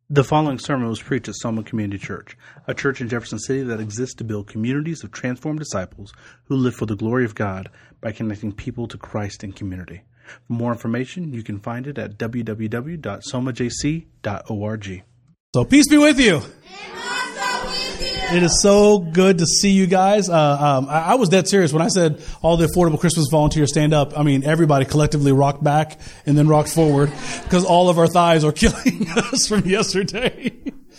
The following sermon was preached at Soma Community Church, a church in Jefferson City that exists to build communities of transformed disciples who live for the glory of God by connecting people to Christ in community. For more information, you can find it at www.somajc.org. So peace be with you. It is so good to see you guys. I was dead serious when I said all the Affordable Christmas volunteers stand up. I mean, everybody collectively rocked back and then rocked forward because all of our thighs are killing us from yesterday.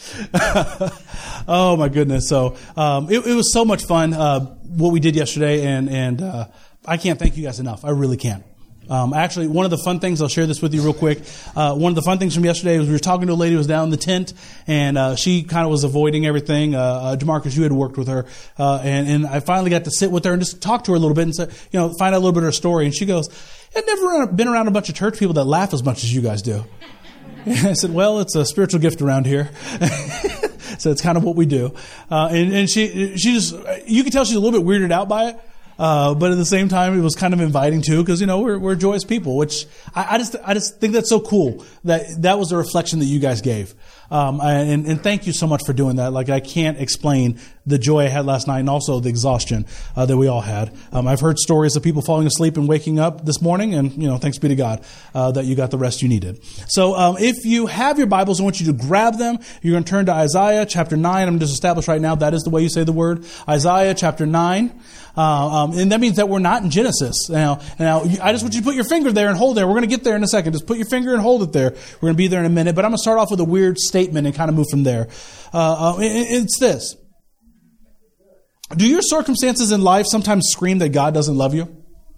Oh my goodness. So, it was so much fun, what we did yesterday. And I can't thank you guys enough. I really can't. Actually, one of the fun things, I'll share this with you real quick. One of the fun things from yesterday was we were talking to a lady who was down in the tent, and she kind of was avoiding everything. DeMarcus, you had worked with her, and I finally got to sit with her and just talk to her a little bit and say, find out a little bit of her story. And she goes, "I've never been around a bunch of church people that laugh as much as you guys do." And I said, "Well, it's a spiritual gift around here." So it's kind of what we do. And she just, you can tell she's a little bit weirded out by it. But at the same time, it was kind of inviting too, because, we're joyous people, which I just think that's so cool that was a reflection that you guys gave. And thank you so much for doing that. Like, I can't explain the joy I had last night and also the exhaustion, that we all had. I've heard stories of people falling asleep and waking up this morning, and, thanks be to God, that you got the rest you needed. So, if you have your Bibles, I want you to grab them. You're going to turn to Isaiah chapter 9. I'm just established right now that is the way you say the word. Isaiah chapter 9. And that means that we're not in Genesis. Now, I just want you to put your finger there and hold there. We're going to get there in a second. Just put your finger and hold it there. We're going to be there in a minute. But I'm going to start off with a weird statement and kind of move from there. It's this. Do your circumstances in life sometimes scream that God doesn't love you?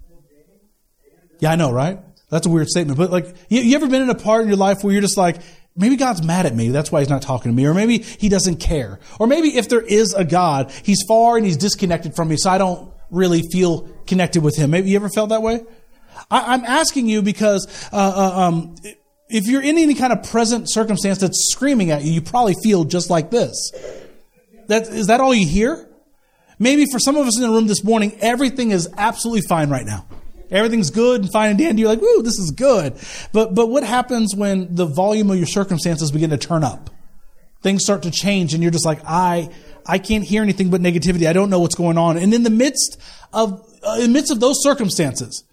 Yeah, I know, right? That's a weird statement. But like, you ever been in a part in your life where you're just like, maybe God's mad at me. That's why he's not talking to me. Or maybe he doesn't care. Or maybe if there is a God, he's far and he's disconnected from me, so I don't really feel connected with him. Maybe you ever felt that way? I'm asking you because if you're in any kind of present circumstance that's screaming at you, you probably feel just like this. Is that all you hear? Maybe for some of us in the room this morning, everything is absolutely fine right now. Everything's good and fine and dandy. You're like, woo, this is good. But what happens when the volume of your circumstances begin to turn up? Things start to change and you're just like, I can't hear anything but negativity. I don't know what's going on. And in the midst of those circumstances,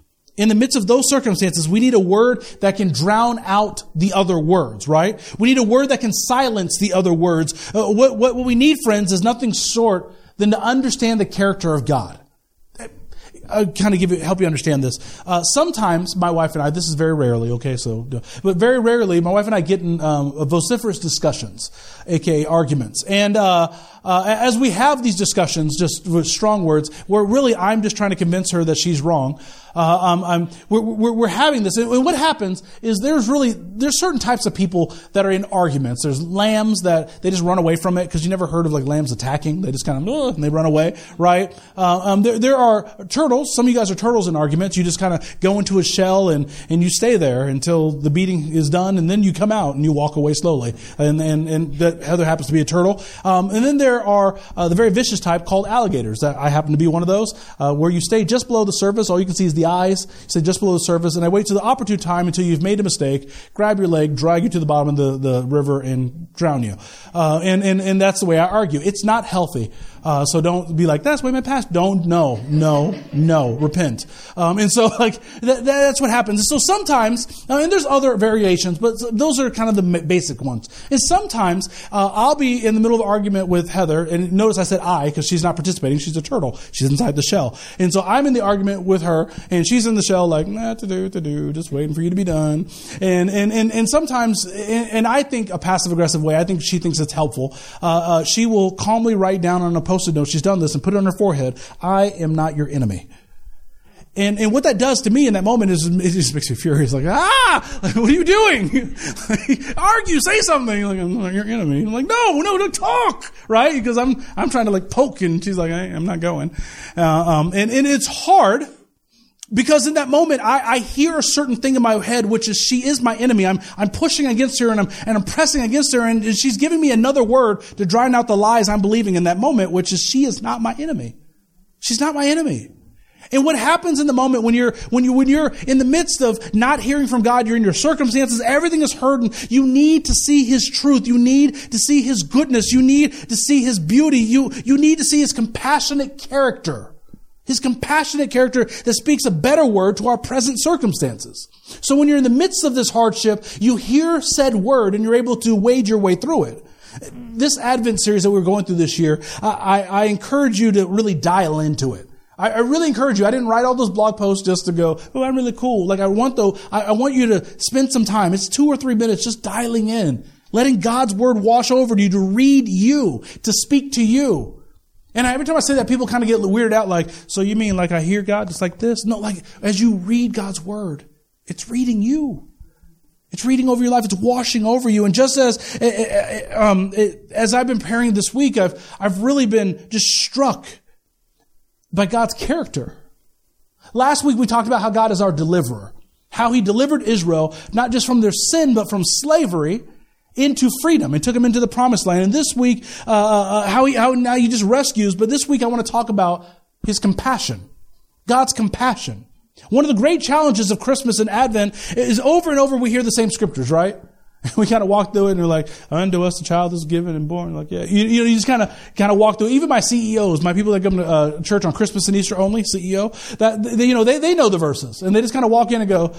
we need a word that can drown out the other words, right? We need a word that can silence the other words. What we need, friends, is nothing short than to understand the character of God. I'll kind of help you understand this. Sometimes my wife and I, this is very rarely, okay, but very rarely, my wife and I get in vociferous discussions, aka arguments. And as we have these discussions, just with strong words, where really I'm just trying to convince her that she's wrong, we're having this. And what happens is there's certain types of people that are in arguments. There's lambs that they just run away from it, because you never heard of like lambs attacking. They just kind of, and they run away, right? There are turtles. Some of you guys are turtles in arguments. You just kind of go into a shell and you stay there until the beating is done, and then you come out and you walk away slowly. And that Heather happens to be a turtle. And then there are the very vicious type called alligators. That I happen to be one of those, where you stay just below the surface. All you can see is the eyes. You stay just below the surface, and I wait to the opportune time until you've made a mistake, grab your leg, drag you to the bottom of the river, and drown you. And that's the way I argue. It's not healthy. So don't be like, that's the way my past. No, repent. And so like, that's what happens. And so sometimes, and there's other variations, but those are kind of the basic ones. And sometimes, I'll be in the middle of an argument with Heather, and notice I said I, because she's not participating. She's a turtle. She's inside the shell. And so I'm in the argument with her, and she's in the shell like, to do, just waiting for you to be done. And sometimes, and I think a passive aggressive way, I think she thinks it's helpful. She will calmly write down on a Post-it note, she's done this, and put it on her forehead, I am not your enemy. And what that does to me in that moment is, it just makes me furious. Like, like, what are you doing? Argue, say something. Like, I'm not your enemy. I'm like, no, don't talk, right? Because I'm trying to like poke, and she's like, I'm not going. And it's hard. Because in that moment, I hear a certain thing in my head, which is she is my enemy. I'm pushing against her, and I'm pressing against her, and she's giving me another word to drown out the lies I'm believing in that moment, which is she is not my enemy. She's not my enemy. And what happens in the moment when you're in the midst of not hearing from God, you're in your circumstances, everything is hurting. You need to see His truth. You need to see His goodness. You need to see His beauty. You need to see His compassionate character. His compassionate character that speaks a better word to our present circumstances. So when you're in the midst of this hardship, you hear said word and you're able to wade your way through it. This Advent series that we're going through this year, I encourage you to really dial into it. I really encourage you. I didn't write all those blog posts just to go, oh, I'm really cool. Like I want you to spend some time. It's 2 or 3 minutes just dialing in, letting God's word wash over you, to read you, to speak to you. And every time I say that, people kind of get weirded out like, so you mean like I hear God just like this? No, like as you read God's word, it's reading you. It's reading over your life. It's washing over you. And just as I've been preparing this week, I've really been just struck by God's character. Last week we talked about how God is our deliverer, how He delivered Israel, not just from their sin, but from slavery into freedom and took them into the promised land. And this week, how now He just rescues. But this week I want to talk about His compassion, God's compassion. One of the great challenges of Christmas and Advent is over and over we hear the same scriptures, right? We kind of walk through it and they're like, unto us a child is given and born. Like, yeah, you just kind of walk through. Even my CEOs, my people that come to church on Christmas and Easter only, CEO, that they know the verses and they just kind of walk in and go,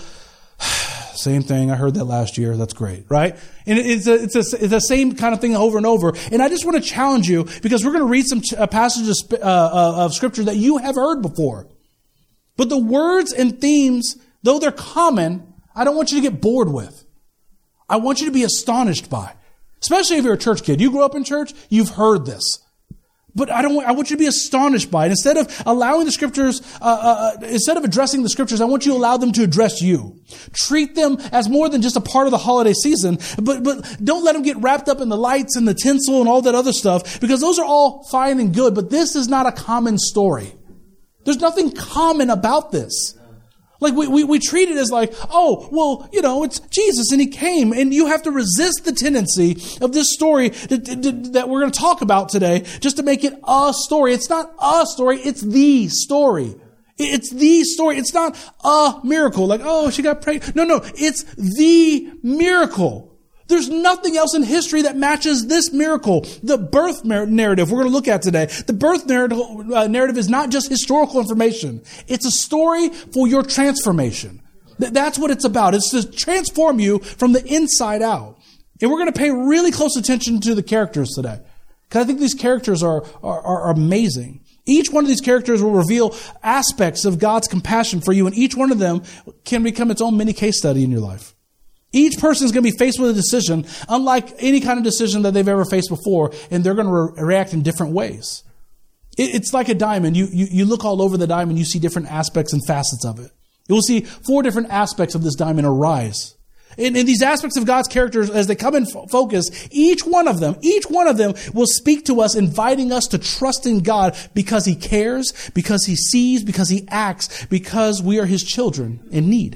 same thing. I heard that last year. That's great, right? And it's the same kind of thing over and over. And I just want to challenge you because we're going to read some passages of scripture that you have heard before. But the words and themes, though they're common, I don't want you to get bored with. I want you to be astonished by. Especially if you're a church kid. You grew up in church, you've heard this. But I want you to be astonished by it. Instead of allowing the scriptures, instead of addressing the scriptures, I want you to allow them to address you. Treat them as more than just a part of the holiday season, but don't let them get wrapped up in the lights and the tinsel and all that other stuff, because those are all fine and good, but this is not a common story. There's nothing common about this. Like we treat it as like, oh, well, it's Jesus and He came, and you have to resist the tendency of this story that we're going to talk about today just to make it a story. It's not a story. It's the story. It's the story. It's not a miracle. Like, oh, she got pregnant. No, it's the miracle. There's nothing else in history that matches this miracle. The birth narrative we're going to look at today. The birth narrative is not just historical information. It's a story for your transformation. That's what it's about. It's to transform you from the inside out. And we're going to pay really close attention to the characters today, because I think these characters are amazing. Each one of these characters will reveal aspects of God's compassion for you, and each one of them can become its own mini case study in your life. Each person is going to be faced with a decision, unlike any kind of decision that they've ever faced before, and they're going to react in different ways. It's like a diamond. You look all over the diamond, you see different aspects and facets of it. You will see 4 different aspects of this diamond arise. And these aspects of God's characters, as they come in focus, each one of them will speak to us, inviting us to trust in God because He cares, because He sees, because He acts, because we are His children in need.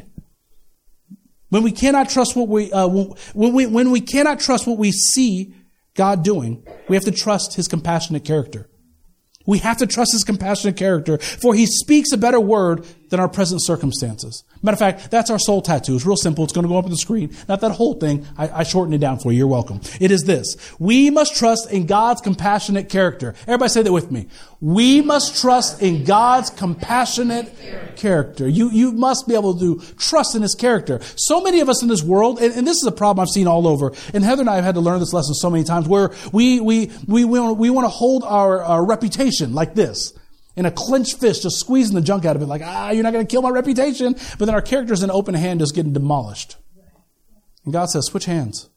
When we cannot trust what we cannot trust what we see God doing, we have to trust His compassionate character. We have to trust His compassionate character, for He speaks a better word than our present circumstances. Matter of fact, that's our soul tattoo. It's real simple. It's going to go up on the screen. Not that whole thing. I shortened it down for you. You're welcome. It is this. We must trust in God's compassionate character. Everybody say that with me. We must trust in God's compassionate character. You must be able to trust in His character. So many of us in this world, and this is a problem I've seen all over, and Heather and I have had to learn this lesson so many times, where we want to hold our reputation like this. In a clenched fist, just squeezing the junk out of it, like, you're not going to kill my reputation. But then our character's in open hand, just getting demolished. And God says, switch hands.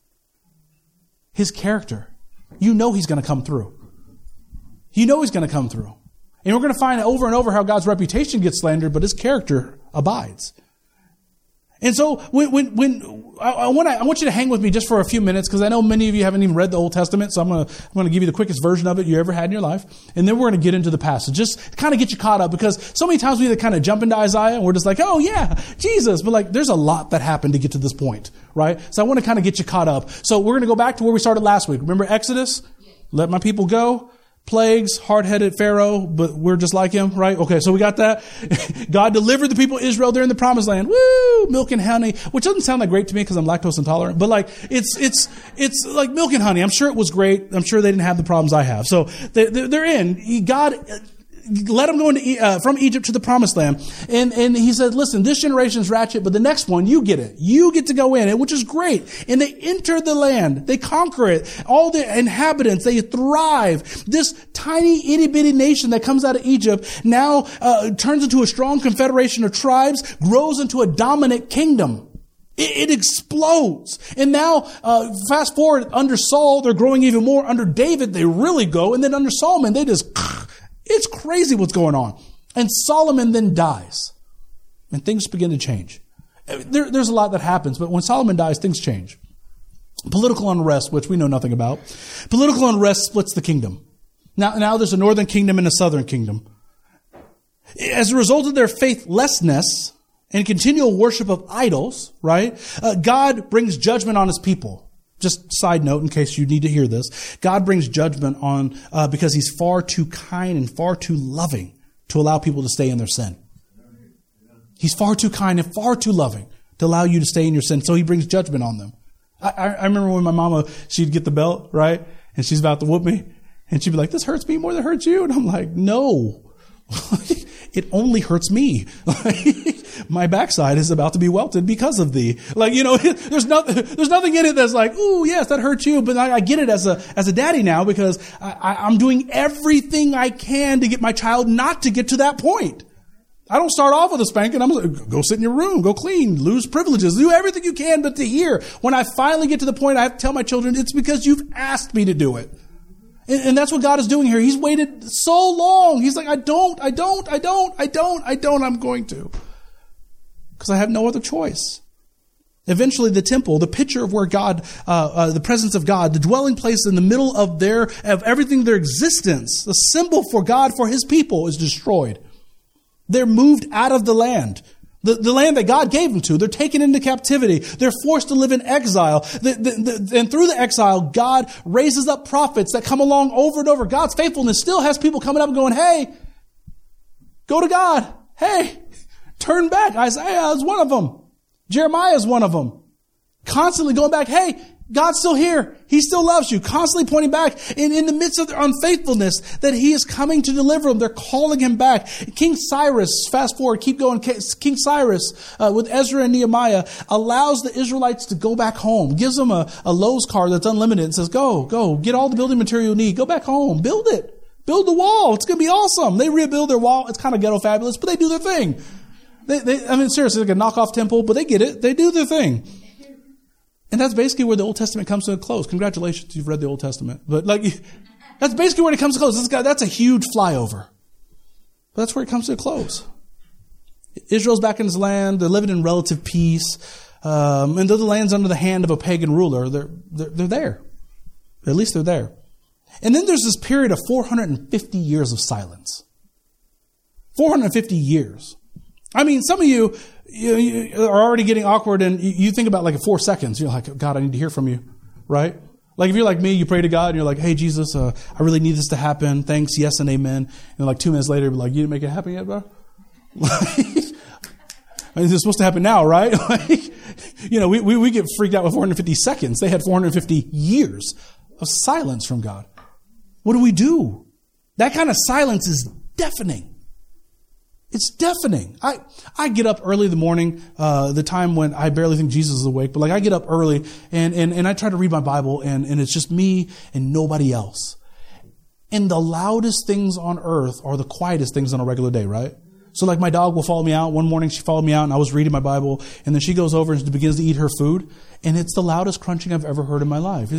His character. You know He's going to come through. You know He's going to come through. And we're going to find over and over how God's reputation gets slandered, but His character abides. And so when I want you to hang with me just for a few minutes, because I know many of you haven't even read the Old Testament, so I'm going to give you the quickest version of it you ever had in your life, and then we're going to get into the passage, just kind of get you caught up, because so many times we either kind of jump into Isaiah and we're just like, oh yeah, Jesus, but like there's a lot that happened to get to this point, right? So I want to kind of get you caught up. So we're going to go back to where we started last week. Remember Exodus? Let my people go. plagues, hard-headed Pharaoh, but we're just like him, right? Okay, so we got that. God delivered the people of Israel. They're in the promised land. Woo! Milk and honey, which doesn't sound that great to me because I'm lactose intolerant, but like, it's like milk and honey. I'm sure it was great. I'm sure they didn't have the problems I have. So they're in. God let them go into from Egypt to the promised land. And he said, listen, this generation's ratchet, but the next one, you get it. You get to go in, which is great. And they enter the land. They conquer it. All the inhabitants, they thrive. This tiny itty bitty nation that comes out of Egypt now turns into a strong confederation of tribes, grows into a dominant kingdom. It explodes. And now, fast forward, under Saul, they're growing even more. Under David, they really go. And then under Solomon, they just... It's crazy what's going on. And Solomon then dies. And things begin to change. There's a lot that happens, but when Solomon dies, things change. Political unrest, which we know nothing about. Political unrest splits the kingdom. Now there's a northern kingdom and a southern kingdom. As a result of their faithlessness and continual worship of idols, right? God brings judgment on his people. Just side note, in case you need to hear this, God brings judgment on because he's far too kind and far too loving to allow people to stay in their sin. He's far too kind and far too loving to allow you to stay in your sin, so he brings judgment on them. I remember when my mama, she'd get the belt, right? And she's about to whoop me, and she'd be like, this hurts me more than it hurts you. And I'm like, no. It only hurts me. My backside is about to be welted because of thee. Like, there's nothing in it that's like, ooh, yes, that hurts you. But I get it as a daddy now because I'm doing everything I can to get my child not to get to that point. I don't start off with a spanking. I'm like, go sit in your room, go clean, lose privileges, do everything you can. But to hear, when I finally get to the point, I have to tell my children, it's because you've asked me to do it. And that's what God is doing here. He's waited so long. He's like, I'm going to. Because I have no other choice. Eventually the temple, the picture of where God, the presence of God, the dwelling place in the middle of everything, their existence, the symbol for God, for his people is destroyed. They're moved out of the land. The land that God gave them to, they're taken into captivity. They're forced to live in exile. And through the exile, God raises up prophets that come along over and over. God's faithfulness still has people coming up and going, hey, go to God. Hey, turn back. Isaiah is one of them. Jeremiah is one of them. Constantly going back, hey, God's still here. He still loves you. Constantly pointing back. And in the midst of their unfaithfulness, that he is coming to deliver them. They're calling him back. King Cyrus, fast forward, keep going. King Cyrus, with Ezra and Nehemiah, allows the Israelites to go back home. Gives them a Lowe's card that's unlimited and says, go, get all the building material you need. Go back home. Build it. Build the wall. It's going to be awesome. They rebuild their wall. It's kind of ghetto fabulous, but they do their thing. Seriously, like a knockoff temple, but they get it. They do their thing. And that's basically where the Old Testament comes to a close. Congratulations, you've read the Old Testament. But that's basically where it comes to a close. That's a huge flyover. But that's where it comes to a close. Israel's back in his land. They're living in relative peace. And though the land's under the hand of a pagan ruler, they're there. At least they're there. And then there's this period of 450 years of silence. 450 years. I mean, some of you are already getting awkward and you think about like 4 seconds. You're like, God, I need to hear from you, right? Like if you're like me, you pray to God and you're like, hey, Jesus, I really need this to happen. Thanks, yes, and amen. And like 2 minutes later, you're like, you didn't make it happen yet, bro? It's supposed to happen now, right? We get freaked out with 450 seconds. They had 450 years of silence from God. What do we do? That kind of silence is deafening. It's deafening. I get up early in the morning, the time when I barely think Jesus is awake, but like I get up early and I try to read my Bible and it's just me and nobody else. And the loudest things on earth are the quietest things on a regular day, right? So like my dog will follow me out. One morning she followed me out and I was reading my Bible and then she goes over and begins to eat her food and it's the loudest crunching I've ever heard in my life.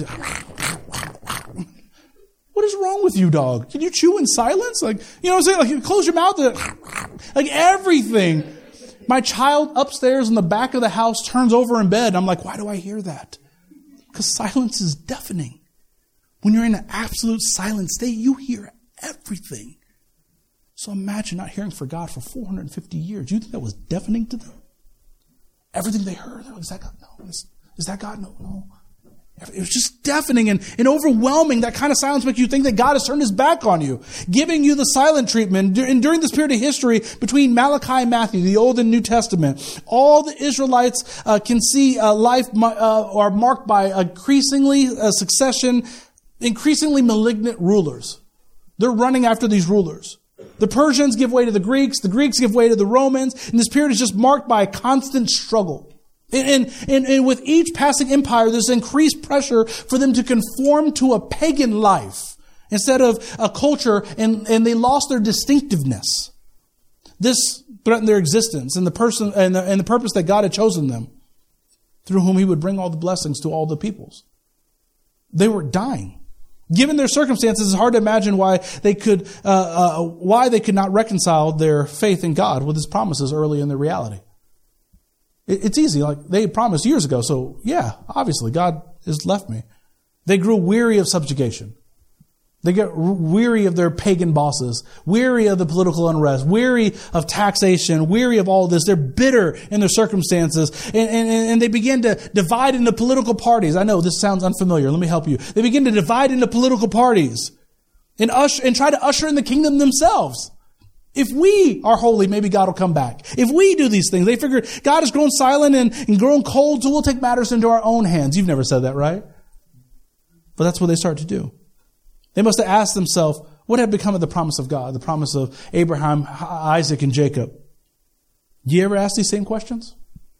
What is wrong with you, dog? Can you chew in silence? Like, you know what I'm saying? Like, close your mouth. Like everything. My child upstairs in the back of the house turns over in bed. I'm like, why do I hear that? Because silence is deafening. When you're in an absolute silent state, you hear everything. So imagine not hearing from God for 450 years. Do you think that was deafening to them? Everything they heard, is that God? No. Is that God? No. It was just deafening and overwhelming. That kind of silence makes you think that God has turned his back on you, giving you the silent treatment. And during this period of history between Malachi and Matthew, the Old and New Testament, all the Israelites can see life are marked by increasingly malignant rulers. They're running after these rulers. The Persians give way to the Greeks give way to the Romans, and this period is just marked by a constant struggle. And with each passing empire, there's increased pressure for them to conform to a pagan life instead of a culture, and they lost their distinctiveness. This threatened their existence and the person and the purpose that God had chosen them, through whom he would bring all the blessings to all the peoples. They were dying. Given their circumstances, it's hard to imagine why they could not reconcile their faith in God with his promises early in their reality. It's easy. Like, they promised years ago. So yeah, obviously God has left me. They grew weary of subjugation. They get weary of their pagan bosses, weary of the political unrest, weary of taxation, weary of all this. They're bitter in their circumstances, and they begin to divide into political parties. I know this sounds unfamiliar. Let me help you. They begin to divide into political parties and try to usher in the kingdom themselves. If we are holy, maybe God will come back. If we do these things, they figure God has grown silent and grown cold, so we'll take matters into our own hands. You've never said that, right? But that's what they start to do. They must have asked themselves, what had become of the promise of God, the promise of Abraham, Isaac, and Jacob? Do you ever ask these same questions?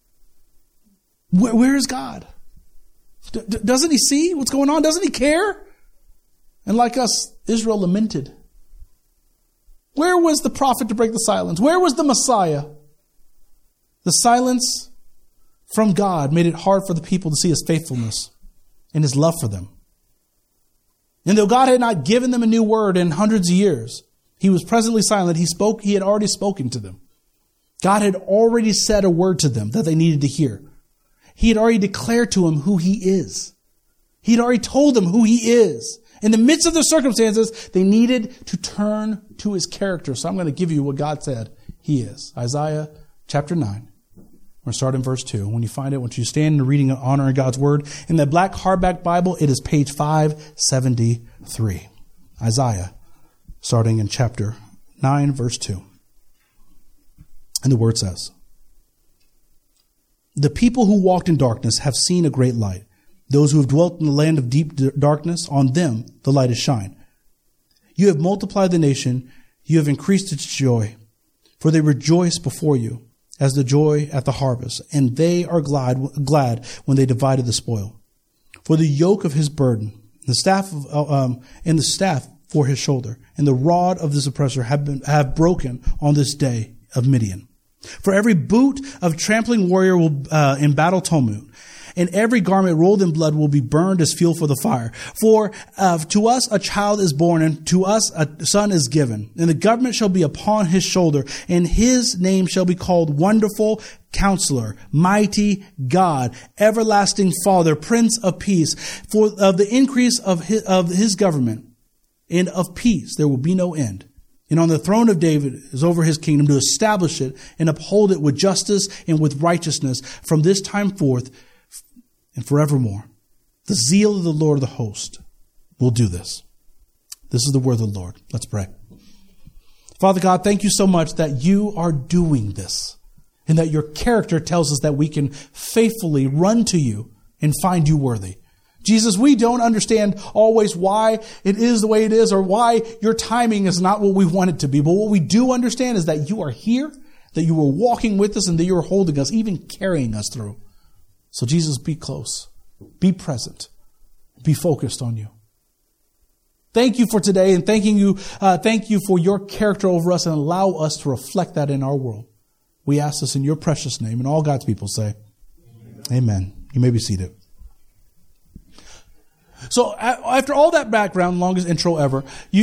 Where is God? Doesn't he see what's going on? Doesn't he care? And like us, Israel lamented. Where was the prophet to break the silence? Where was the Messiah? The silence from God made it hard for the people to see his faithfulness and his love for them. And though God had not given them a new word in hundreds of years, he was presently silent. He had already spoken to them. God had already said a word to them that they needed to hear. He had already declared to them who he is. He had already told them who he is. In the midst of their circumstances, they needed to turn to his character. So I'm going to give you what God said he is. Isaiah chapter 9. We're going to start in verse 2. When you find it, once you stand in reading and honoring God's word, in the black hardback Bible, it is page 573. Isaiah, starting in chapter 9, verse 2. And the word says, "The people who walked in darkness have seen a great light. Those who have dwelt in the land of deep darkness, on them the light has shined. You have multiplied the nation, you have increased its joy, for they rejoice before you as the joy at the harvest, and they are glad when they divided the spoil. For the yoke of his burden, the staff for his shoulder, and the rod of this oppressor have broken on this day of Midian. For every boot of trampling warrior will in battle tumult, and every garment rolled in blood will be burned as fuel for the fire. For to us a child is born, and to us a son is given. And the government shall be upon his shoulder, and his name shall be called Wonderful Counselor, Mighty God, Everlasting Father, Prince of Peace. For of the increase of his government and of peace there will be no end. And on the throne of David is over his kingdom, to establish it and uphold it with justice and with righteousness from this time forth and forevermore. The zeal of the Lord of the host will do this." This is the word of the Lord. Let's pray. Father God, thank you so much that you are doing this, and that your character tells us that we can faithfully run to you and find you worthy. Jesus, we don't understand always why it is the way it is, or why your timing is not what we want it to be. But what we do understand is that you are here, that you are walking with us, and that you are holding us, even carrying us through. So Jesus, be close, be present, be focused on you. Thank you for today, and thank you for your character over us, and allow us to reflect that in our world. We ask this in your precious name, and all God's people say, Amen. You may be seated. So after all that background, longest intro ever,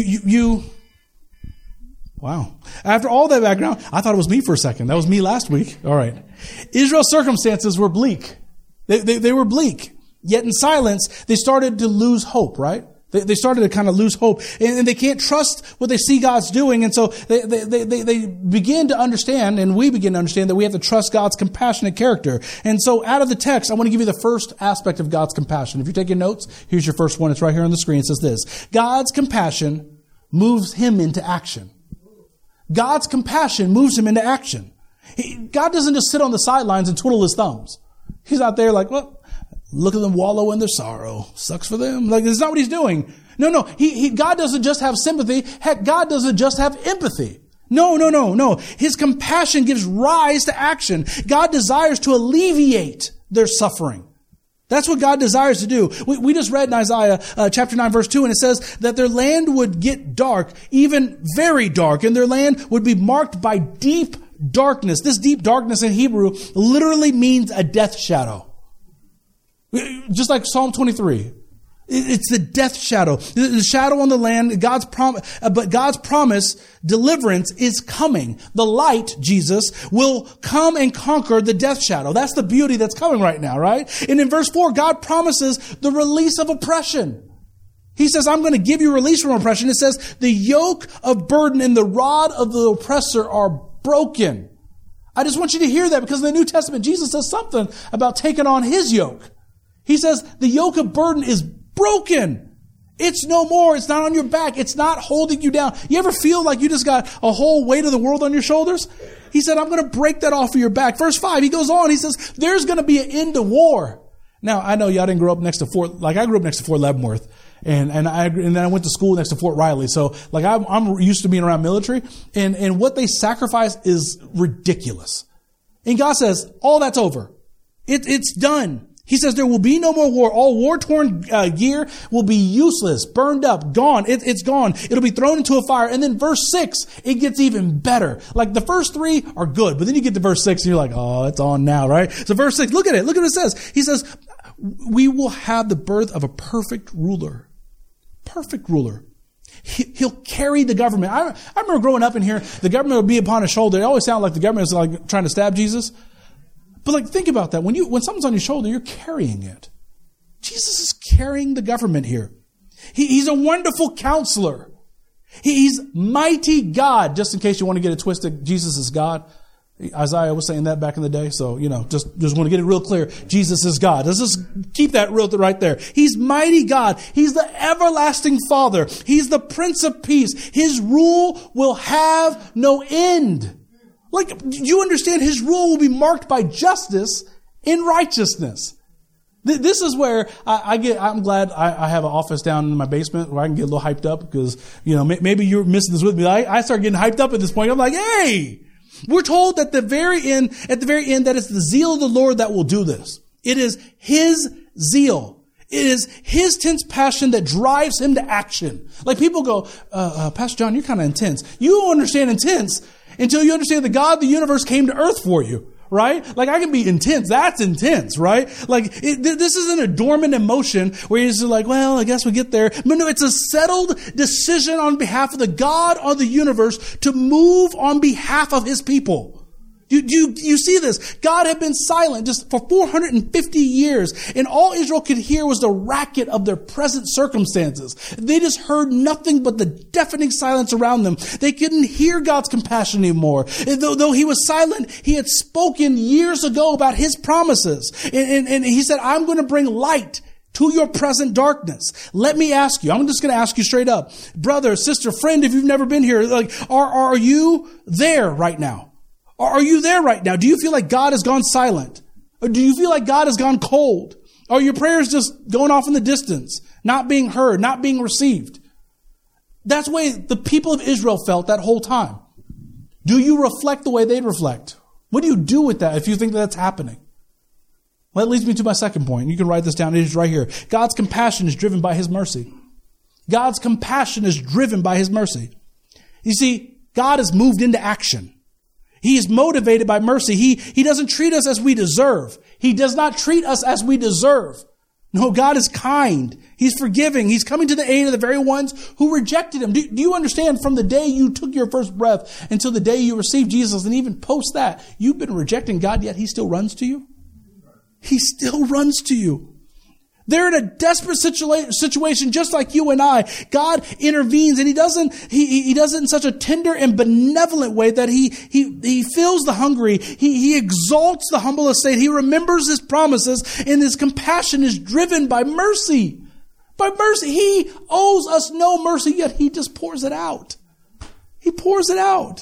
wow. After all that background, I thought it was me for a second. That was me last week. All right. Israel's circumstances were bleak. They were bleak. Yet in silence, they started to lose hope, right? They started to kind of lose hope, and they can't trust what they see God's doing. And so they begin to understand, and we begin to understand that we have to trust God's compassionate character. And so out of the text, I want to give you the first aspect of God's compassion. If you're taking notes, here's your first one. It's right here on the screen. It says this: God's compassion moves him into action. God's compassion moves him into action. God doesn't just sit on the sidelines and twiddle his thumbs. He's out there like, well, look at them wallow in their sorrow. Sucks for them. Like, that's not what he's doing. No. God doesn't just have sympathy. Heck, God doesn't just have empathy. No. His compassion gives rise to action. God desires to alleviate their suffering. That's what God desires to do. We just read in Isaiah chapter 9, verse 2, and it says that their land would get dark, even very dark, and their land would be marked by deep darkness. This deep darkness in Hebrew literally means a death shadow. Just like Psalm 23. It's the death shadow. The shadow on the land, but God's promise, deliverance is coming. The light, Jesus, will come and conquer the death shadow. That's the beauty that's coming right now, right? And in verse 4, God promises the release of oppression. He says, I'm going to give you release from oppression. It says, the yoke of burden and the rod of the oppressor are broken. I just want you to hear that, because in the New Testament, Jesus says something about taking on his yoke. He says, the yoke of burden is broken. It's no more. It's not on your back. It's not holding you down. You ever feel like you just got a whole weight of the world on your shoulders? He said, I'm going to break that off of your back. Verse 5, he goes on. He says, there's going to be an end to war. Now, I know y'all didn't grow up next to I grew up next to Fort Leavenworth. And then I went to school next to Fort Riley. So like I'm used to being around military, and what they sacrifice is ridiculous. And God says, all that's over. It's done. He says there will be no more war. All war-torn gear will be useless, burned up, gone. It's gone. It'll be thrown into a fire. And then verse 6, it gets even better. Like the first 3 are good, but then you get to verse 6 and you're like, oh, it's on now, right? So verse 6, look at it. Look at what it says. He says, we will have the birth of a perfect ruler. Perfect ruler. He'll carry the government. I remember growing up in here, the government would be upon his shoulder. It always sounded like the government was like trying to stab Jesus. But like, think about that. When someone's on your shoulder, you're carrying it. Jesus is carrying the government here. He's a wonderful counselor. He's mighty God. Just in case you want to get it twisted, Jesus is God. Isaiah was saying that back in the day. So, just want to get it real clear. Jesus is God. Let's just keep that real right there. He's mighty God. He's the everlasting Father. He's the Prince of Peace. His rule will have no end. Like, you understand, his rule will be marked by justice and righteousness. This is where I'm glad I have an office down in my basement where I can get a little hyped up, because, maybe you're missing this with me. I start getting hyped up at this point. I'm like, hey, we're told at the very end, that it's the zeal of the Lord that will do this. It is his zeal. It is his tense passion that drives him to action. Like, people go, Pastor John, you're kind of intense. You don't understand intense until you understand the God of the universe came to earth for you, right? Like, I can be intense. That's intense, right? Like, this isn't a dormant emotion where you're just like, well, I guess we get there. No, it's a settled decision on behalf of the God of the universe to move on behalf of his people. You see this? God had been silent just for 450 years, and all Israel could hear was the racket of their present circumstances. They just heard nothing but the deafening silence around them. They couldn't hear God's compassion anymore. Though he was silent, he had spoken years ago about his promises. And he said, I'm going to bring light to your present darkness. Let me ask you, I'm just going to ask you straight up, brother, sister, friend, if you've never been here, like, are you there right now? Are you there right now? Do you feel like God has gone silent? Or do you feel like God has gone cold? Are your prayers just going off in the distance, not being heard, not being received? That's the way the people of Israel felt that whole time. Do you reflect the way they reflect? What do you do with that if you think that's happening? Well, that leads me to my second point. You can write this down. It is right here. God's compassion is driven by his mercy. God's compassion is driven by his mercy. You see, God has moved into action. He is motivated by mercy. He doesn't treat us as we deserve. He does not treat us as we deserve. No, God is kind. He's forgiving. He's coming to the aid of the very ones who rejected him. Do you understand, from the day you took your first breath until the day you received Jesus, and even post that, you've been rejecting God, yet he still runs to you? He still runs to you. They're in a desperate situation just like you and I. God intervenes, and He does it in such a tender and benevolent way that He fills the hungry. He exalts the humble estate. He remembers His promises, and His compassion is driven by mercy. By mercy. He owes us no mercy, yet He just pours it out. He pours it out.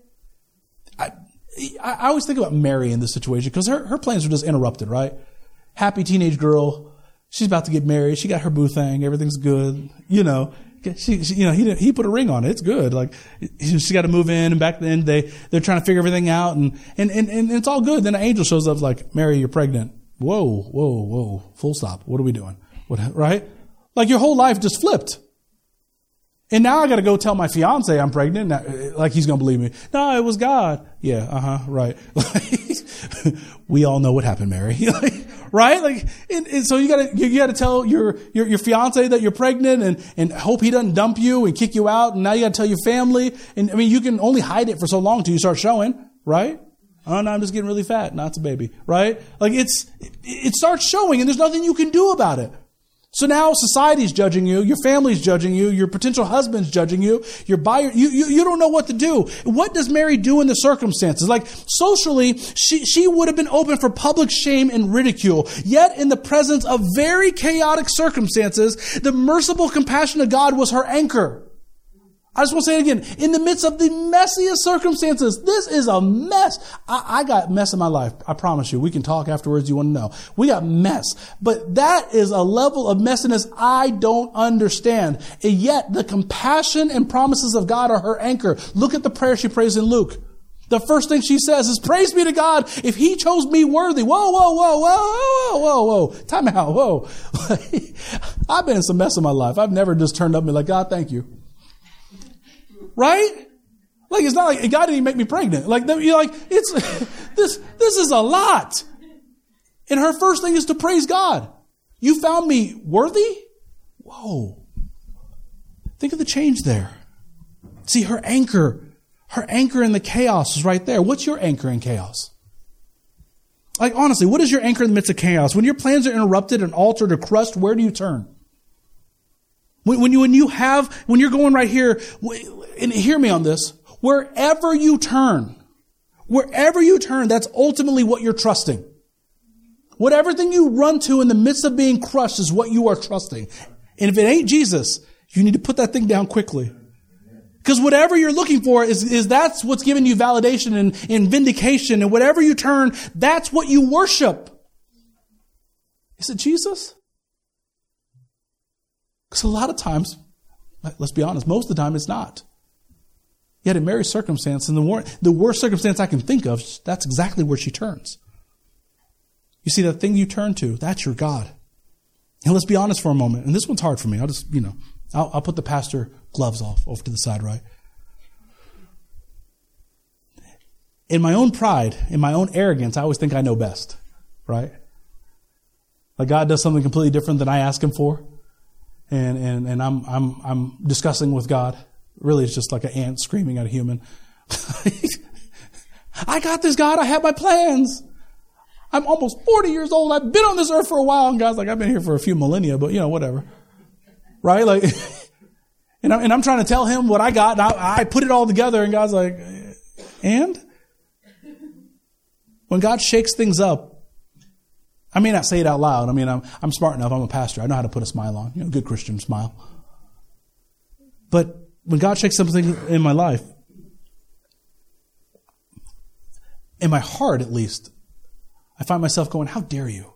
I always think about Mary in this situation because her plans were just interrupted, right? Happy teenage girl. She's about to get married. She got her boo thing. Everything's good. He put a ring on it. It's good. Like, she got to move in, and back then they're trying to figure everything out, and it's all good. Then an angel shows up like, Mary, you're pregnant. Whoa. Full stop. What are we doing? Right? Like, your whole life just flipped. And now I got to go tell my fiance I'm pregnant. Like, he's going to believe me. No, it was God. Yeah. Right. We all know what happened, Mary. Right? Like, and so you got to tell your fiance that you're pregnant and hope he doesn't dump you and kick you out. And now you got to tell your family. And I mean, you can only hide it for so long till you start showing, right? Oh, no, I'm just getting really fat. No, it's a baby, right? Like, it starts showing, and there's nothing you can do about it. So now society's judging you, your family's judging you, your potential husband's judging you, your buyer, you don't know what to do. What does Mary do in the circumstances? Like, socially, she would have been open for public shame and ridicule. Yet in the presence of very chaotic circumstances, the merciful compassion of God was her anchor. I just want to say it again. In the midst of the messiest circumstances, this is a mess. I got mess in my life. I promise you. We can talk afterwards. You want to know. We got mess. But that is a level of messiness I don't understand. And yet the compassion and promises of God are her anchor. Look at the prayer she prays in Luke. The first thing she says is, praise be to God if He chose me worthy. Whoa. Time out. Whoa. I've been in some mess in my life. I've never just turned up and been like, God, thank you. Right? Like, it's not like God didn't make me pregnant. Like, you're like, it's this is a lot. And her first thing is to praise God. You found me worthy? Whoa. Think of the change there. See, her anchor in the chaos is right there. What's your anchor in chaos? Like, honestly, what is your anchor in the midst of chaos? When your plans are interrupted and altered or crushed, where do you turn? When you're going right here, and hear me on this, wherever you turn, that's ultimately what you're trusting. Whatever thing you run to in the midst of being crushed is what you are trusting. And if it ain't Jesus, you need to put that thing down quickly. Because whatever you're looking for is that's what's giving you validation and vindication. And whatever you turn, that's what you worship. Is it Jesus? Because a lot of times, let's be honest, most of the time it's not. Yet in Mary's circumstance, and the worst circumstance I can think of, that's exactly where she turns. You see, that thing you turn to, that's your God. And let's be honest for a moment. And this one's hard for me. I'll put the pastor gloves off to the side, right? In my own pride, in my own arrogance, I always think I know best, right? Like, God does something completely different than I ask Him for. And I'm discussing with God. Really, it's just like an ant screaming at a human. I got this, God. I have my plans. I'm almost 40 years old. I've been on this earth for a while. And God's like, I've been here for a few millennia, but whatever. Right? Like, and I'm trying to tell Him what I got. And I put it all together, and God's like, and? When God shakes things up, I may not say it out loud. I mean, I'm smart enough. I'm a pastor. I know how to put a smile on. Good Christian smile. But when God shakes something in my life, in my heart at least, I find myself going, how dare you?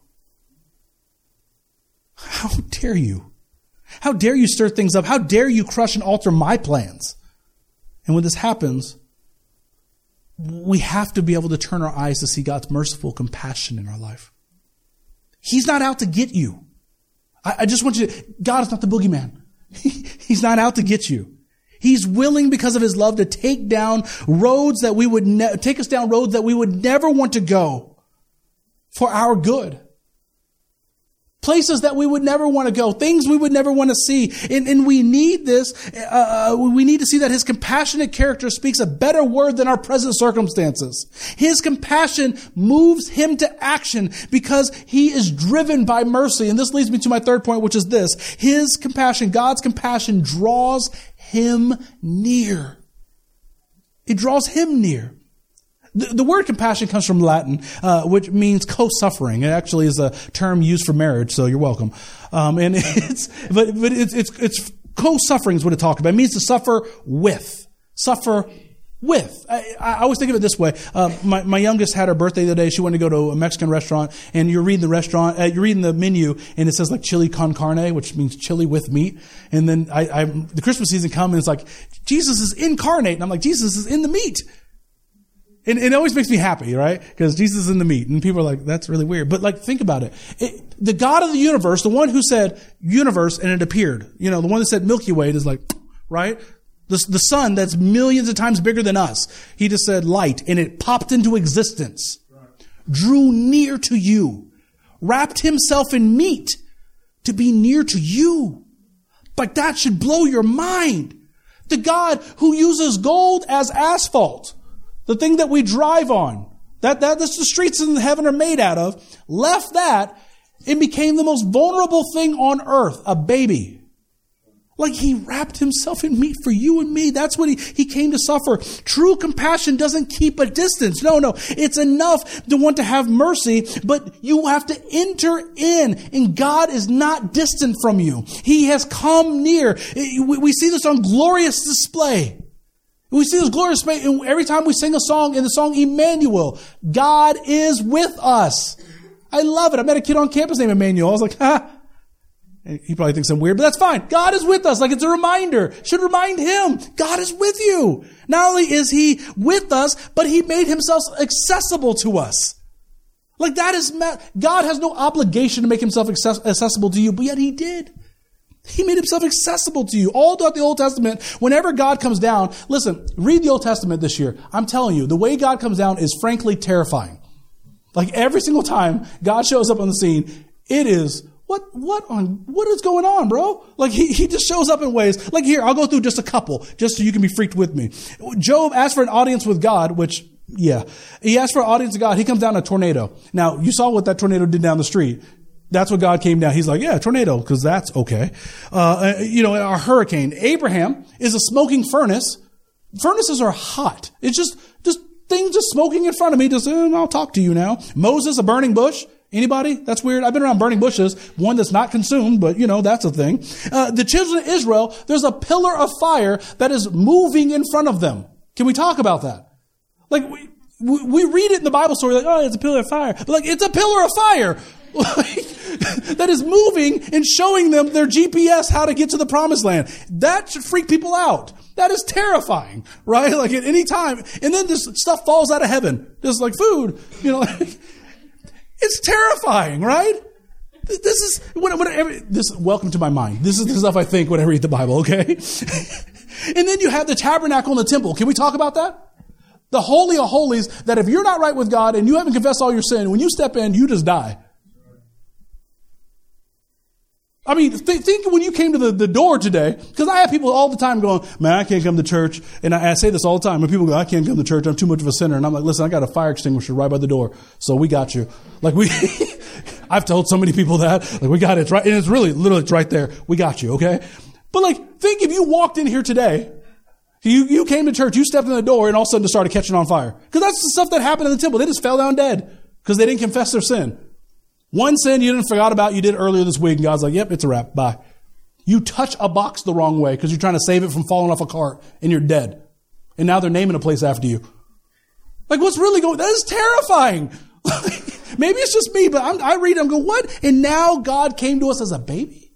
How dare you? How dare you stir things up? How dare you crush and alter my plans? And when this happens, we have to be able to turn our eyes to see God's merciful compassion in our life. He's not out to get you. I just want you to, God is not the boogeyman. He's not out to get you. He's willing, because of His love, to take us down roads that we would never want to go for our good. Places that we would never want to go, things we would never want to see. And we need this. We need to see that his compassionate character speaks a better word than our present circumstances. His compassion moves him to action because he is driven by mercy. And this leads me to my third point, which is this. His compassion, God's compassion, draws him near. It draws him near. The word compassion comes from Latin, which means co-suffering. It actually is a term used for marriage, so you're welcome. And it's co-suffering is what it talks about. It means to suffer with. Suffer with. I always think of it this way. My youngest had her birthday the other day. She wanted to go to a Mexican restaurant, and you're reading the menu, and it says like chili con carne, which means chili with meat. And then the Christmas season comes, and it's like, Jesus is incarnate. And I'm like, Jesus is in the meat. And it always makes me happy, right? Because Jesus is in the meat. And people are like, that's really weird. But like, think about it. The God of the universe, the one who said universe and it appeared, the one that said Milky Way is like, right? The sun that's millions of times bigger than us. He just said light and it popped into existence. Drew near to you. Wrapped himself in meat to be near to you. Like that should blow your mind. The God who uses gold as asphalt. The thing that we drive on, that's the streets in heaven are made out of, left that and became the most vulnerable thing on earth, a baby. Like he wrapped himself in meat for you and me. That's what he came to suffer. True compassion doesn't keep a distance. No. It's enough to want to have mercy, but you have to enter in. And God is not distant from you. He has come near. We see this on glorious display. We see this glorious display every time we sing a song in the song Emmanuel. God is with us. I love it. I met a kid on campus named Emmanuel. I was like, He probably thinks I'm weird, but that's fine. God is with us. Like it's a reminder. Should remind him. God is with you. Not only is he with us, but he made himself accessible to us. Like that is, God has no obligation to make himself accessible to you, but yet he did. He made himself accessible to you. All throughout the Old Testament, whenever God comes down, listen, read the Old Testament this year. I'm telling you, the way God comes down is frankly terrifying. Like every single time God shows up on the scene, it is, what is going on, bro? Like he just shows up in ways, like here, I'll go through just a couple, just so you can be freaked with me. Job asked for an audience with God, which, yeah, he asked for an audience with God. He comes down in a tornado. Now, you saw what that tornado did down the street. That's what God came down. He's like, yeah, tornado, because that's okay. A hurricane. Abraham is a smoking furnace. Furnaces are hot. It's just things just smoking in front of me. I'll talk to you now. Moses, a burning bush. Anybody? That's weird. I've been around burning bushes. One that's not consumed, but that's a thing. The children of Israel, there's a pillar of fire that is moving in front of them. Can we talk about that? Like we read it in the Bible story, like, oh, it's a pillar of fire. But like, it's a pillar of fire. That is moving and showing them their GPS how to get to the promised land. That should freak people out. That is terrifying, right? Like at any time. And then this stuff falls out of heaven. Just like food, it's terrifying, right? This is welcome to my mind. This is the stuff I think when I read the Bible, okay? And then you have the tabernacle and the temple. Can we talk about that? The Holy of Holies, that if you're not right with God and you haven't confessed all your sin, when you step in, you just die. I mean, think when you came to the door today, because I have people all the time going, man, I can't come to church. And I say this all the time. When people go, I can't come to church, I'm too much of a sinner. And I'm like, listen, I got a fire extinguisher right by the door. So we got you. Like I've told so many people that. Like we got it. It's right. And it's really, literally, it's right there. We got you, okay? But like, think if you walked in here today, you came to church, you stepped in the door, and all of a sudden it started catching on fire. Because that's the stuff that happened in the temple. They just fell down dead because they didn't confess their sin. One sin you didn't forgot about, you did earlier this week, and God's like, yep, it's a wrap. Bye. You touch a box the wrong way because you're trying to save it from falling off a cart, and you're dead. And now they're naming a place after you. Like, what's really going on? That is terrifying. Maybe it's just me, but I read it and go, what? And now God came to us as a baby?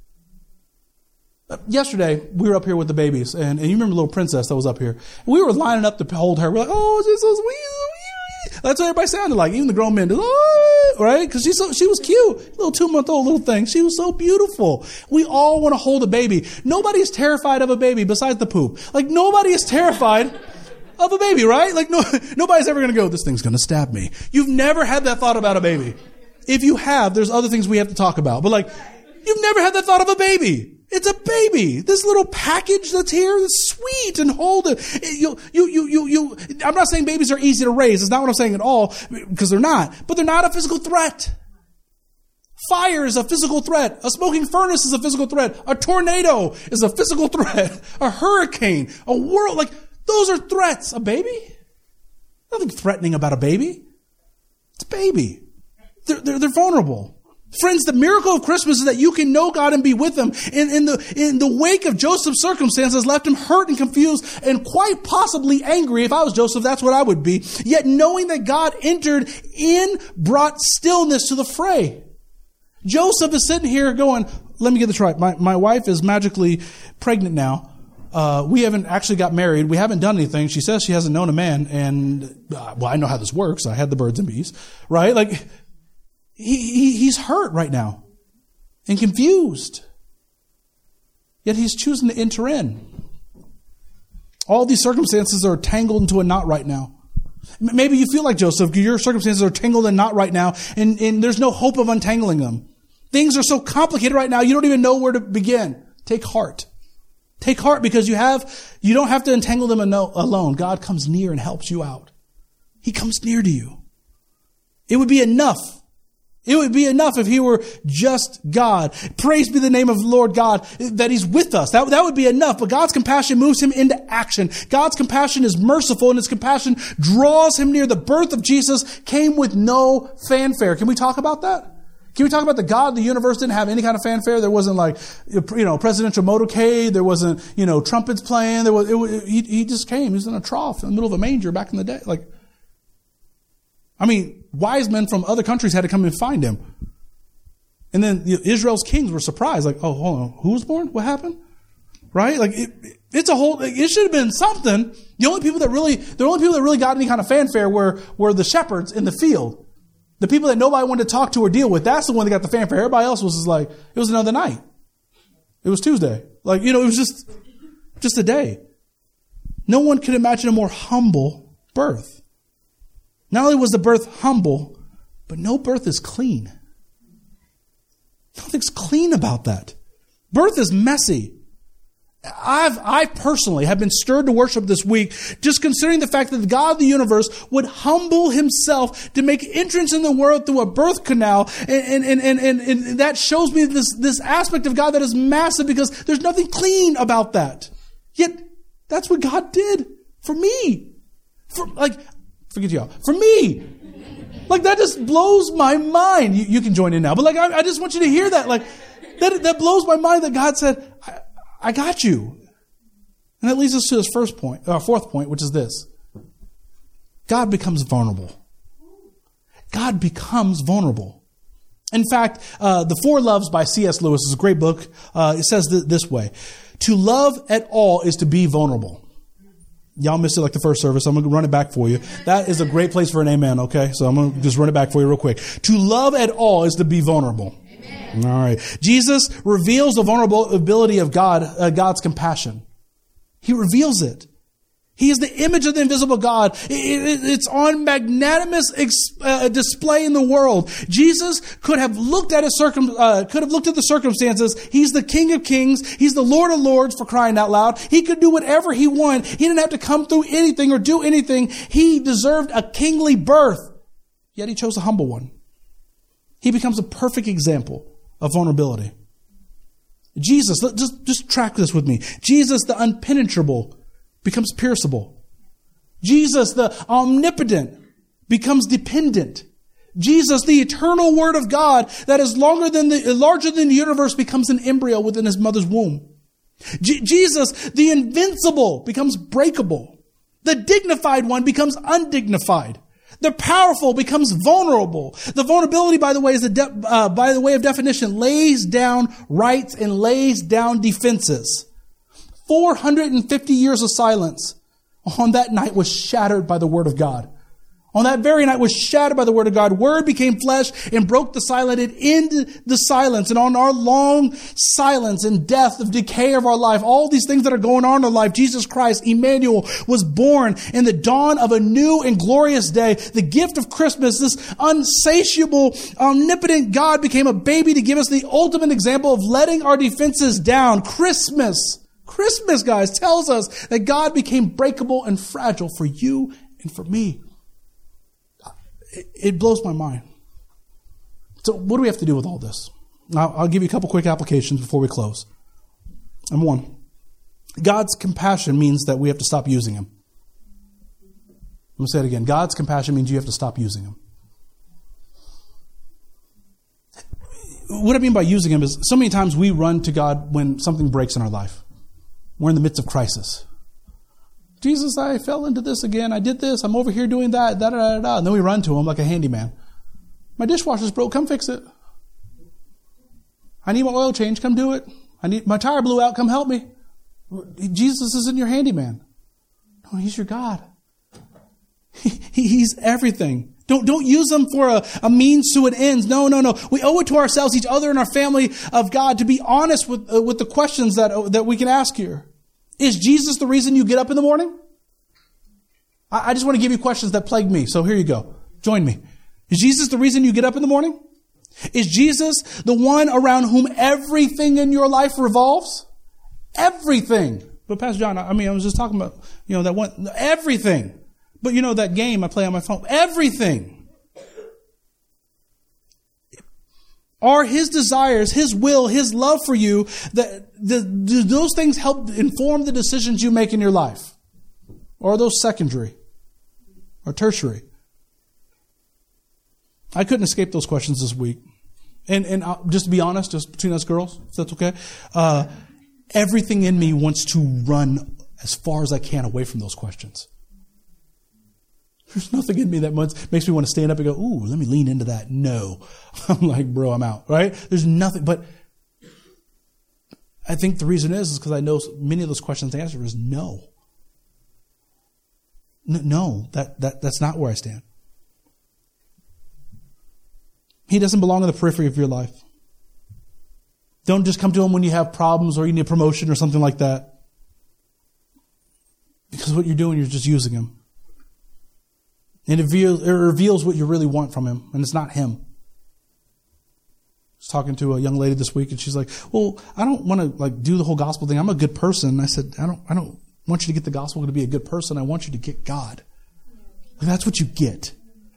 Yesterday, we were up here with the babies, and you remember little Princess that was up here. We were lining up to hold her. We're like, oh, this is so sweet. That's what everybody sounded like. Even the grown men did, oh, right? Because she was cute. Little 2-month-old little thing. She was so beautiful. We all want to hold a baby. Nobody is terrified of a baby besides the poop. Like, nobody is terrified of a baby, right? Like, nobody's ever going to go, this thing's going to stab me. You've never had that thought about a baby. if you have, there's other things we have to talk about. But like, you've never had the thought of a baby. It's a baby. This little package that's here is sweet and hold it. I'm not saying babies are easy to raise. It's not what I'm saying at all, because they're not. But they're not a physical threat. Fire is a physical threat. A smoking furnace is a physical threat. A tornado is a physical threat. A hurricane, a world, like, those are threats. A baby? Nothing threatening about a baby. It's a baby. They're vulnerable. Friends, the miracle of Christmas is that you can know God and be with Him. In the wake of Joseph's circumstances left him hurt and confused and quite possibly angry. If I was Joseph, that's what I would be. Yet knowing that God entered in brought stillness to the fray. Joseph is sitting here going, let me get this right. My wife is magically pregnant now. We haven't actually got married. We haven't done anything. She says she hasn't known a man. And, well, I know how this works. I had the birds and bees, right? Like, he's hurt right now and confused. Yet he's choosing to enter in. All these circumstances are tangled into a knot right now. Maybe you feel like Joseph. Your circumstances are tangled in a knot right now, and there's no hope of untangling them. Things are so complicated right now, you don't even know where to begin. Take heart. Take heart, because you don't have to entangle them alone. God comes near and helps you out. He comes near to you. It would be enough. It would be enough if He were just God. Praise be the name of the Lord God, that He's with us. That would be enough. But God's compassion moves Him into action. God's compassion is merciful, and His compassion draws Him near. The birth of Jesus came with no fanfare. Can we talk about that? Can we talk about the God of the universe didn't have any kind of fanfare? There wasn't like, presidential motorcade. There wasn't, trumpets playing. He just came. He was in a trough in the middle of a manger back in the day. Like, wise men from other countries had to come and find Him. And then Israel's kings were surprised. Like, oh, hold on. Who was born? What happened? Right? Like, it should have been something. The only people that really got any kind of fanfare were the shepherds in the field. The people that nobody wanted to talk to or deal with, that's the one that got the fanfare. Everybody else was just like, it was another night. It was Tuesday. Like, it was just a day. No one could imagine a more humble birth. Not only was the birth humble, but no birth is clean. Nothing's clean about that. Birth is messy. I personally have been stirred to worship this week, just considering the fact that the God of the universe would humble Himself to make entrance in the world through a birth canal. And that shows me this aspect of God that is massive, because there's nothing clean about that. Yet, that's what God did for me. Forget y'all. For me. Like, that just blows my mind. You can join in now. But I just want you to hear that. Like, that blows my mind that God said, I got you. And that leads us to his fourth point, which is this. God becomes vulnerable. God becomes vulnerable. In fact, The Four Loves by C.S. Lewis is a great book. It says this way. To love at all is to be vulnerable. Y'all missed it like the first service. I'm going to run it back for you. That is a great place for an amen, okay? So I'm going to just run it back for you real quick. To love at all is to be vulnerable. Amen. All right. Jesus reveals the vulnerability of God's compassion. He reveals it. He is the image of the invisible God. It's on magnanimous display in the world. Jesus could have looked at the circumstances. He's the King of Kings. He's the Lord of Lords, for crying out loud. He could do whatever He wanted. He didn't have to come through anything or do anything. He deserved a kingly birth. Yet He chose a humble one. He becomes a perfect example of vulnerability. Jesus, just track this with me. Jesus, the unpenetrable, becomes pierceable. Jesus, the omnipotent, becomes dependent. Jesus, the eternal Word of God that is larger than the universe, becomes an embryo within His mother's womb. Jesus, the invincible, becomes breakable. The dignified one becomes undignified. The powerful becomes vulnerable. The vulnerability, by the way, by the way of definition, lays down rights and lays down defenses. 450 years of silence on that night was shattered by the Word of God. on that very night was shattered by the word of God. Word became flesh and broke the silence. It ended the silence. And on our long silence and death of decay of our life, all these things that are going on in our life, Jesus Christ, Emmanuel, was born in the dawn of a new and glorious day. The gift of Christmas, this unsatiable, omnipotent God became a baby to give us the ultimate example of letting our defenses down. Christmas, guys, tells us that God became breakable and fragile for you and for me. It blows my mind. So what do we have to do with all this? I'll give you a couple quick applications before we close. Number one, God's compassion means that we have to stop using Him. I'm going to say it again. God's compassion means you have to stop using Him. What I mean by using Him is so many times we run to God when something breaks in our life. We're in the midst of crisis. Jesus, I fell into this again. I did this. I'm over here doing that. And then we run to Him like a handyman. My dishwasher's broke. Come fix it. I need my oil change. Come do it. My tire blew out. Come help me. Jesus isn't your handyman. No, He's your God. He's everything. Don't use Him for a means to an end. No. We owe it to ourselves, each other, and our family of God to be honest with the questions that we can ask here. Is Jesus the reason you get up in the morning? I just want to give you questions that plague me. So here you go. Join me. Is Jesus the reason you get up in the morning? Is Jesus the one around whom everything in your life revolves? Everything. But Pastor John, I was just talking about, that one, everything. But that game I play on my phone, everything. Are His desires, His will, His love for you, do those things help inform the decisions you make in your life? Or are those secondary or tertiary? I couldn't escape those questions this week. And just to be honest, just between us girls, if that's okay, everything in me wants to run as far as I can away from those questions. There's nothing in me that makes me want to stand up and go, ooh, let me lean into that. No. I'm like, bro, I'm out, right? There's nothing. But I think the reason is because I know many of those questions the answer is no. No, that's not where I stand. He doesn't belong in the periphery of your life. Don't just come to Him when you have problems or you need a promotion or something like that. Because what you're doing, you're just using Him. And it reveals what you really want from Him, and it's not Him. I was talking to a young lady this week, and she's like, "Well, I don't want to do the whole gospel thing. I'm a good person." And I said, "I don't want you to get the gospel to be a good person. I want you to get God. That's what you get."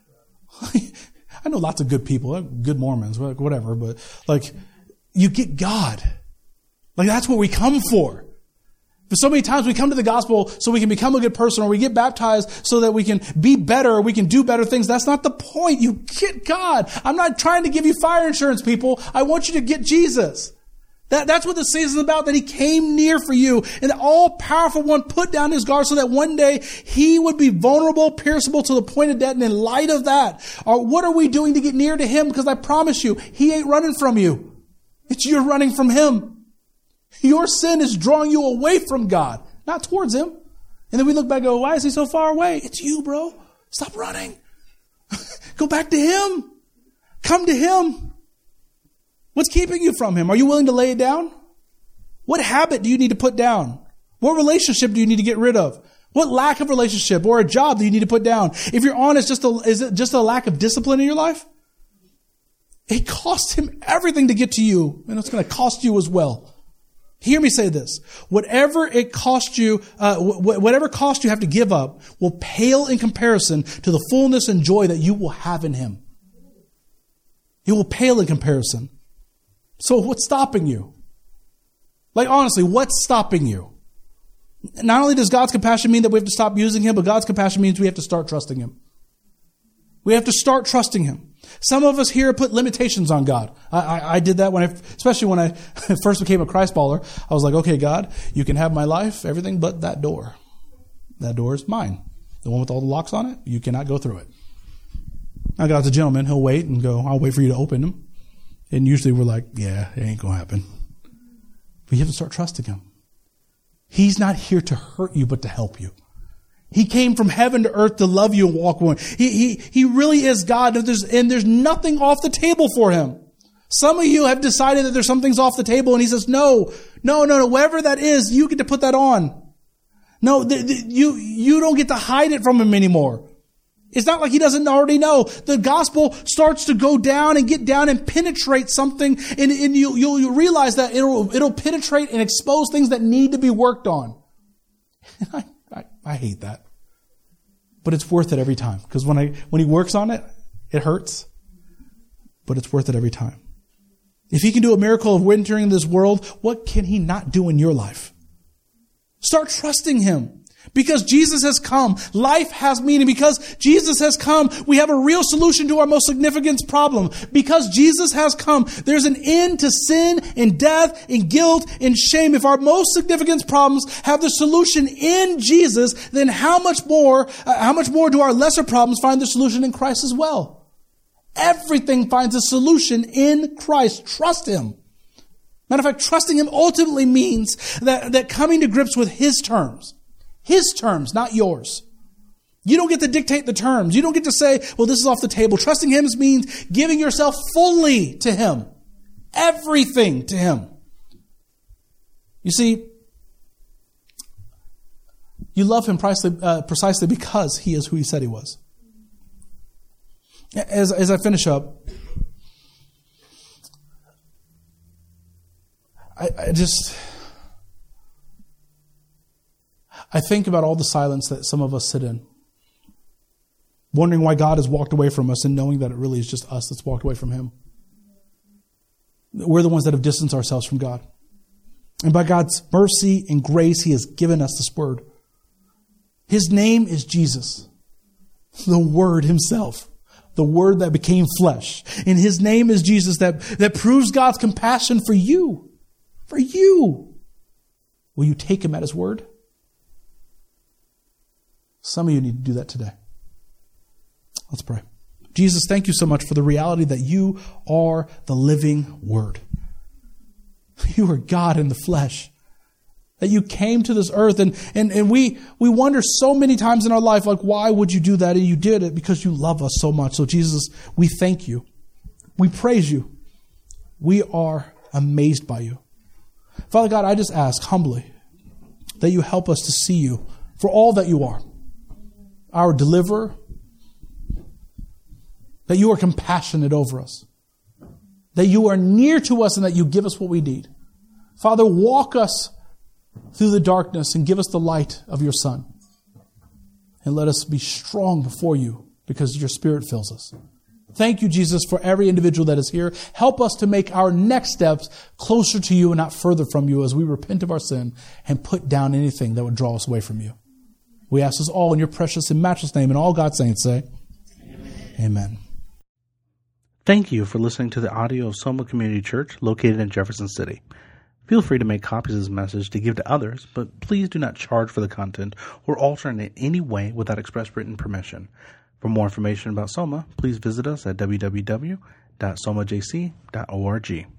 I know lots of good people, good Mormons, whatever, but you get God. That's what we come for. But so many times we come to the gospel so we can become a good person, or we get baptized so that we can be better, or we can do better things. That's not the point. You get God. I'm not trying to give you fire insurance, people. I want you to get Jesus. That's what the season is about, that He came near for you, and the all-powerful one put down His guard so that one day He would be vulnerable, pierceable to the point of death. And in light of that, what are we doing to get near to Him? Because I promise you, He ain't running from you. It's you're running from Him. Your sin is drawing you away from God, not towards Him. And then we look back and go, why is He so far away? It's you, bro. Stop running. Go back to Him. Come to Him. What's keeping you from Him? Are you willing to lay it down? What habit do you need to put down? What relationship do you need to get rid of? What lack of relationship or a job do you need to put down? If you're honest, is it just a lack of discipline in your life? It cost Him everything to get to you, and it's going to cost you as well. Hear me say this. Whatever it cost you, whatever cost you have to give up will pale in comparison to the fullness and joy that you will have in Him. It will pale in comparison. So what's stopping you? Honestly, what's stopping you? Not only does God's compassion mean that we have to stop using Him, but God's compassion means we have to start trusting Him. We have to start trusting Him. Some of us here put limitations on God. I did that especially when I first became a Christ follower. I was like, okay, God, you can have my life, everything but that door. That door is mine. The one with all the locks on it, you cannot go through it. Now God's a gentleman. He'll wait and go, I'll wait for you to open them. And usually we're like, yeah, it ain't going to happen. But you have to start trusting Him. He's not here to hurt you, but to help you. He came from heaven to earth to love you and walk with you. He really is God, and there's nothing off the table for him. Some of you have decided that there's some things off the table, and he says, no, whatever that is, you get to put that on. No, you don't get to hide it from him anymore. It's not like he doesn't already know. The gospel starts to go down and get down and penetrate something, and you'll realize that it'll penetrate and expose things that need to be worked on. I hate that. But it's worth it every time. Because when he works on it, it hurts. But it's worth it every time. If he can do a miracle of entering this world, what can he not do in your life? Start trusting him. Because Jesus has come, life has meaning. Because Jesus has come, we have a real solution to our most significant problem. Because Jesus has come, there's an end to sin and death and guilt and shame. If our most significant problems have the solution in Jesus, then how much more do our lesser problems find the solution in Christ as well? Everything finds a solution in Christ. Trust him. Matter of fact, trusting him ultimately means that coming to grips with his terms. His terms, not yours. You don't get to dictate the terms. You don't get to say, well, this is off the table. Trusting him means giving yourself fully to him. Everything to him. You see, you love him precisely because he is who he said he was. As I finish up, I think about all the silence that some of us sit in, wondering why God has walked away from us and knowing that it really is just us that's walked away from him. We're the ones that have distanced ourselves from God. And by God's mercy and grace, he has given us this word. His name is Jesus, the Word himself, the Word that became flesh. And his name is Jesus that proves God's compassion for you. For you. Will you take him at his word? Some of you need to do that today. Let's pray. Jesus, thank you so much for the reality that you are the living Word. You are God in the flesh. That you came to this earth, and we wonder so many times in our life, like, why would you do that? And you did it because you love us so much. So Jesus, we thank you. We praise you. We are amazed by you. Father God, I just ask humbly that you help us to see you for all that you are. Our deliverer, that you are compassionate over us, that you are near to us and that you give us what we need. Father, walk us through the darkness and give us the light of your Son. And let us be strong before you because your Spirit fills us. Thank you, Jesus, for every individual that is here. Help us to make our next steps closer to you and not further from you as we repent of our sin and put down anything that would draw us away from you. We ask this all in your precious and matchless name, and all God's saints say, Amen. Amen. Thank you for listening to the audio of Soma Community Church located in Jefferson City. Feel free to make copies of this message to give to others, but please do not charge for the content or alter it in any way without express written permission. For more information about Soma, please visit us at www.somajc.org.